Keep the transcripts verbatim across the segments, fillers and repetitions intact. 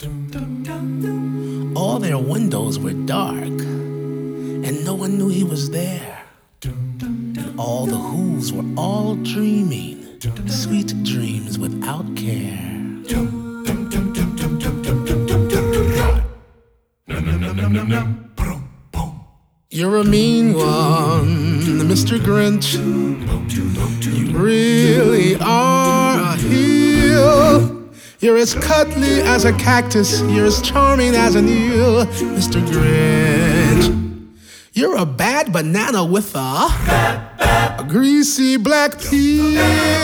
All their windows were dark, and no one knew he was there. And all the Whos were all dreaming sweet dreams without care. You're a mean one, Mister Grinch. You really are a heel. You're as cuddly as a cactus. You're as charming as an eel, Mister Grinch. You're a bad banana with a, a greasy black peel.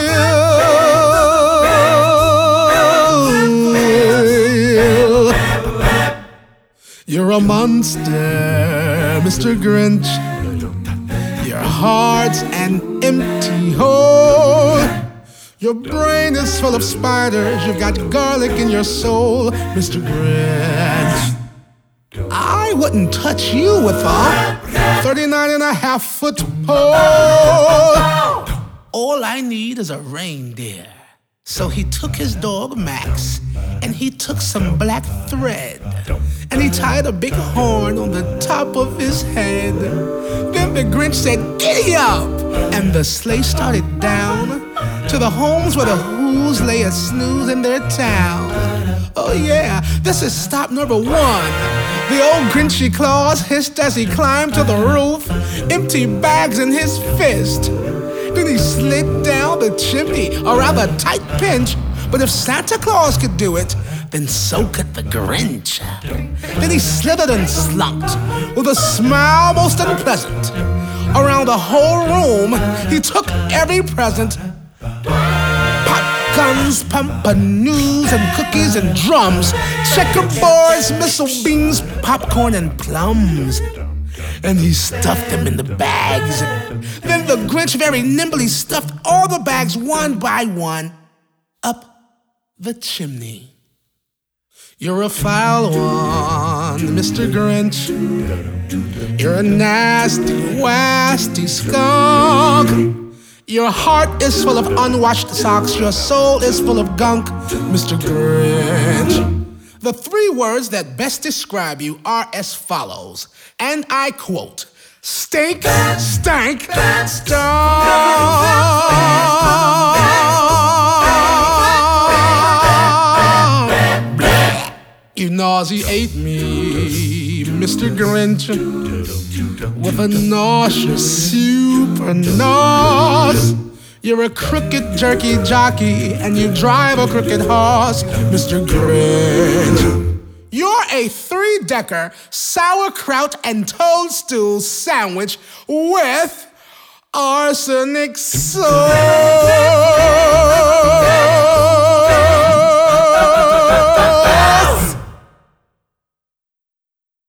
You're a monster, Mister Grinch. Your heart's an empty hole. Your brain is full of spiders. You've got garlic in your soul, Mister Grinch. I wouldn't touch you with a thirty-nine and a half foot pole. All I need is a reindeer. So he took his dog Max, and he took some black thread, and he tied a big horn on the top of his head. Then the Grinch said, "Giddy up!" And the sleigh started down to the homes where the Whos lay a snooze in their town. Oh yeah, this is stop number one. The old Grinchy Claus hissed as he climbed to the roof, empty bags in his fist. Then he slid down the chimney, a rather tight pinch. But if Santa Claus could do it, then so could the Grinch. Then he slithered and slunked, with a smile most unpleasant. Around the whole room, he took every present. Guns, pumpernoos, and cookies and drums, checkerboards, missile beans, popcorn, and plums. And he stuffed them in the bags. Then the Grinch very nimbly stuffed all the bags one by one up the chimney. You're a foul one, Mister Grinch. You're a nasty, wasty skunk. Your heart is full of unwashed socks. Your soul is full of gunk, Mister Grinch. The three words that best describe you are as follows, and I quote: stink, stank, stunk. You nauseate me, Mister Grinch, with a nauseous super nose. You're a crooked jerky jockey, and you drive a crooked horse, Mister Grinch. You're a three-decker sauerkraut and toadstool sandwich with arsenic sauce.